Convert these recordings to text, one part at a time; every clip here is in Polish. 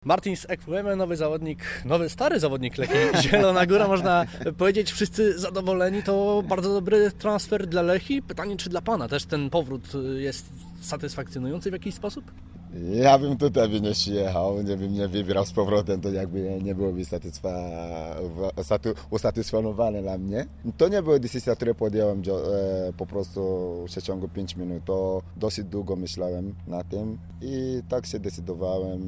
Martin z Ekwueme, nowy stary zawodnik Lechii Zielona Góra, można powiedzieć, wszyscy zadowoleni, to bardzo dobry transfer dla Lechii. Pytanie, czy dla Pana też ten powrót jest satysfakcjonujący w jakiś sposób? Ja bym tutaj nie przyjechał, nie bym nie wybrał z powrotem, to jakby nie byłoby usatysfakcjonowane dla mnie. To nie była decyzja, którą podjąłem po prostu w przeciągu 5 minut. To dosyć długo myślałem na tym i tak się decydowałem.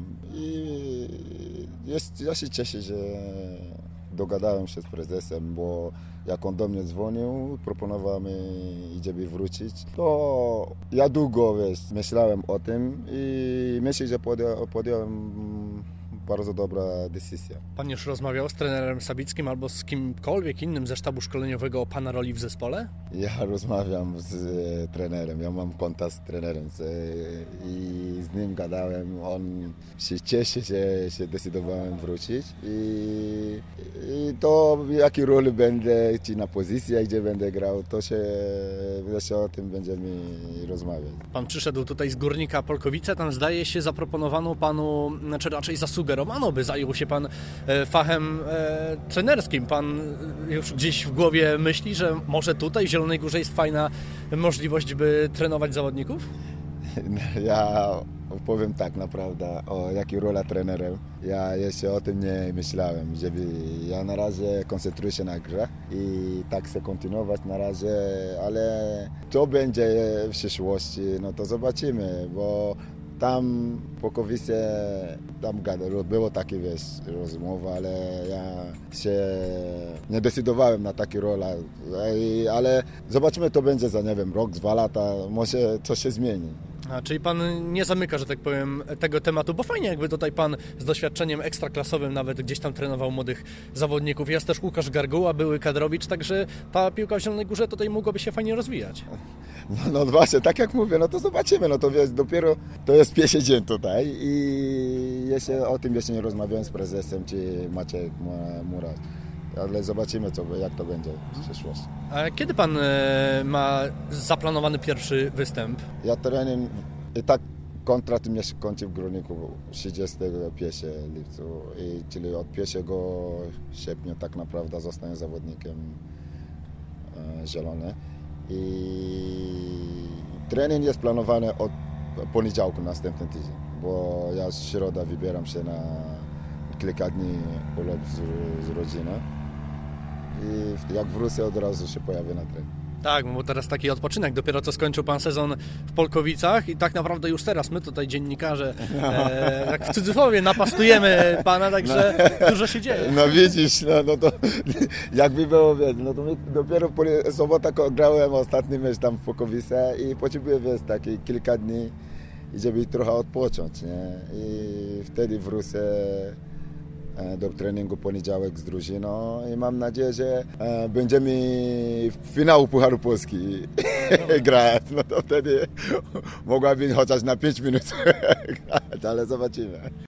I ja się cieszę, że dogadałem się z prezesem, bo jak on do mnie dzwonił, proponował mi, żeby wrócić, to ja długo myślałem o tym i myślę, że podjąłem bardzo dobra decyzja. Pan już rozmawiał z trenerem Sabickim albo z kimkolwiek innym ze sztabu szkoleniowego o Pana roli w zespole? Ja rozmawiam z trenerem, ja mam kontakt z trenerem i z nim gadałem. On się cieszy, że się decydowałem wrócić i to jakiej roli będę, czy na pozycji, gdzie będę grał, to się o tym będziemy rozmawiać. Pan przyszedł tutaj z Górnika Polkowice, tam zdaje się zaproponowano Panu, znaczy raczej zasugerowano, by zajął się Pan fachem trenerskim. Pan już gdzieś w głowie myśli, że może tutaj w Zielonej Górze jest fajna możliwość, by trenować zawodników? Ja powiem tak naprawdę, o jakiej rola trenerem. Ja jeszcze o tym nie myślałem, ja na razie koncentruję się na grze i tak chcę kontynuować na razie, ale co będzie w przyszłości, no to zobaczymy, bo tam po Kowice, tam było takie rozmowa, ale ja się nie decydowałem na takie role, ale zobaczymy, to będzie za, nie wiem, rok, 2 lata, może coś się zmieni. Czyli Pan nie zamyka, że tak powiem, tego tematu, bo fajnie jakby tutaj Pan z doświadczeniem ekstraklasowym nawet gdzieś tam trenował młodych zawodników. Jest też Łukasz Garguła, były Kadrowicz, także ta piłka w Zielonej Górze tutaj mogłaby się fajnie rozwijać. No właśnie, tak jak mówię, no to zobaczymy, no to wiesz, dopiero to jest pierwszy dzień tutaj i o tym jeszcze nie rozmawiałem z prezesem czy Maciek Murat. Ale zobaczymy, jak to będzie w przyszłości. A kiedy Pan ma zaplanowany pierwszy występ? Ja trening i tak kontrakt mnie się kończy w Górniku 31 lipca, czyli od 1 sierpnia tak naprawdę zostanę zawodnikiem Zielony. I trening jest planowany od poniedziałku następny tydzień, bo ja z środa wybieram się na kilka dni urlop z rodziną. I jak wrócę, od razu się pojawię na trening. Tak, bo teraz taki odpoczynek. Dopiero co skończył Pan sezon w Polkowicach i tak naprawdę już teraz my tutaj dziennikarze, tak w cudzysłowie, napastujemy Pana, także dużo się dzieje. No widzisz, no to jakby było, no to dopiero sobota grałem ostatni mecz tam w Polkowice i potrzebuję, takie kilka dni, żeby trochę odpocząć, nie? I wtedy wrócę do treningu poniedziałek z drużyną i mam nadzieję, że będziemy w finału Pucharu Polski grać. No to wtedy mogłaby chociaż na 5 minut grać, ale zobaczymy.